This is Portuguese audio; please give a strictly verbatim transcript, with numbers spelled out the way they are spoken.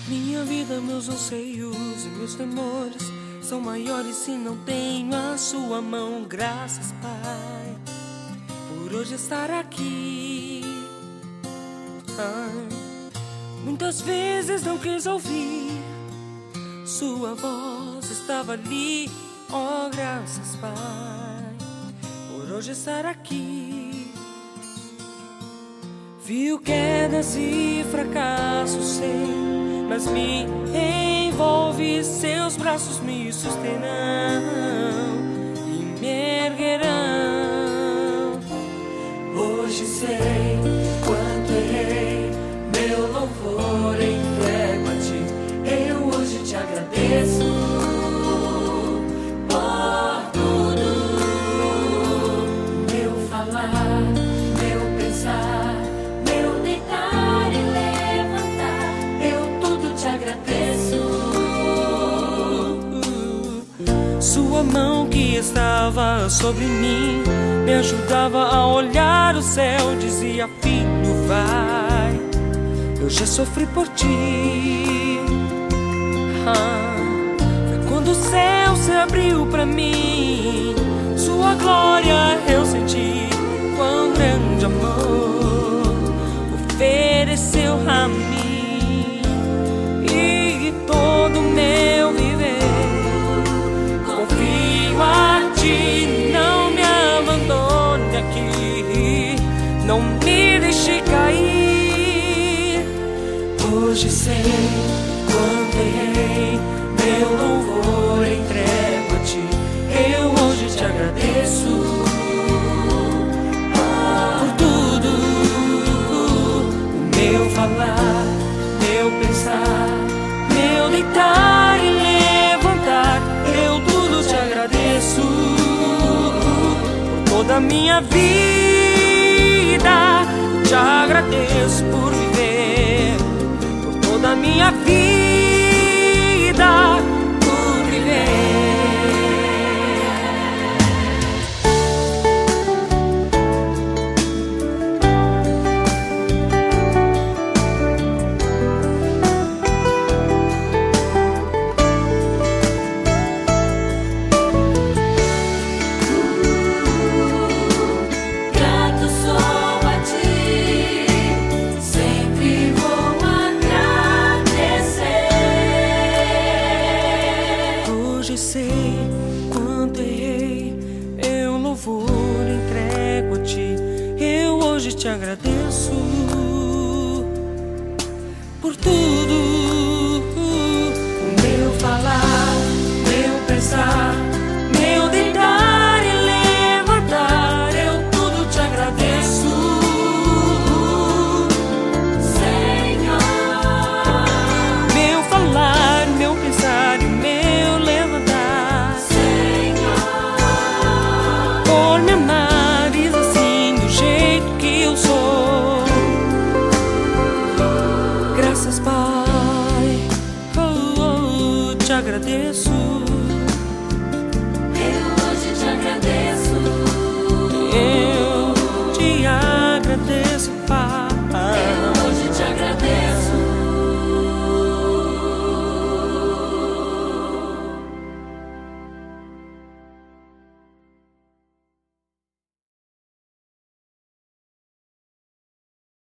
Minha vida, meus anseios e meus temores são maiores se não tenho a sua mão. Graças, Pai, por hoje estar aqui. Ai, muitas vezes não quis ouvir, sua voz estava ali. Oh, graças, Pai, por hoje estar aqui. Viu quedas e fracassos, sei, mas me envolve, seus braços me sustentam e me erguerão. Hoje sei quanto errei, meu louvor entrego a ti. Eu hoje te agradeço por tudo, meu falar, meu pensar, meu deitar e levantar. Eu tudo te agradeço. Sua mão que estava sobre mim me ajudava a olhar o céu. Dizia: filho, vai, eu já sofri por ti. Ah, foi quando o céu se abriu pra mim, sua glória eu senti. Quão grande amor ofereceu a mim, e todo meu viver confio a ti. Não me abandone aqui, não me deixe cair. Hoje sei quando errei, meu louvor entrego a ti. Eu hoje te agradeço por tudo, o meu falar, meu pensar, meu deitar e levantar. Eu tudo te agradeço por toda a minha vida. Te agradeço por viver, por toda a minha vida, por viver. Sei quanto errei, eu louvor entrego a ti. Eu hoje te agradeço por tudo, o meu falar, meu pensar,